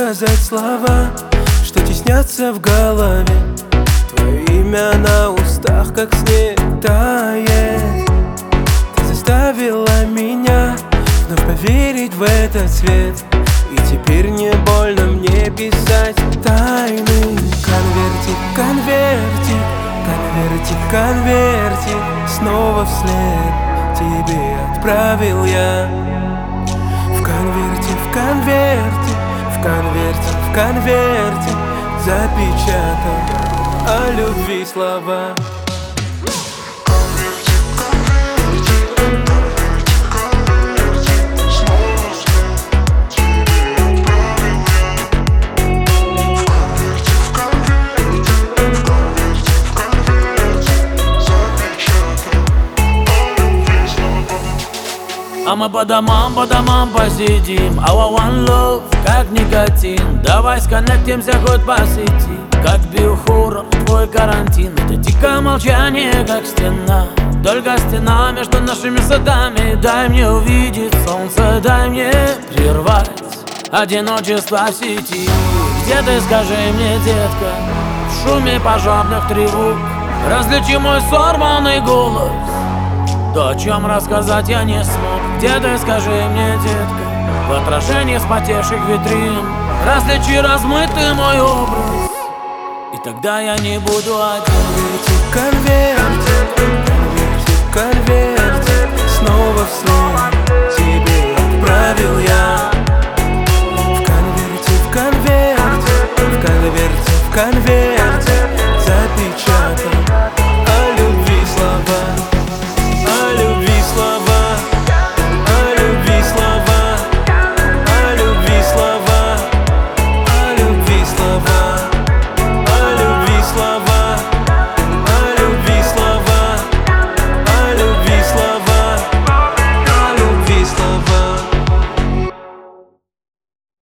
сказать слова, что теснятся в голове. Твое имя на устах, как снег тает. Ты заставила меня вновь поверить в этот свет, и теперь не больно мне писать тайны. Конвертик, конвертик, конвертик, конвертик, снова вслед тебе отправил я. В конверте, в конверте, в конверте, в конверте запечатал о любви слова. А мы по домам посидим. Our one love, как никотин. Давай сконнектимся хоть по сети. Как биохуром твой карантин. Это дикое молчание, как стена. Только стена между нашими садами. Дай мне увидеть солнце, дай мне прервать одиночество в сети. Где ты, скажи мне, детка? В шуме пожарных тревог различи мой сорванный голос. То, о чем рассказать я не смог. Где ты, скажи мне, детка? В отражении вспотевших витрин различи размытый мой образ, и тогда я не буду один. Конвертик, конвертик, конвертик, снова вслед тебе отправил я. В конверте, в конверте, в конверте, в конверте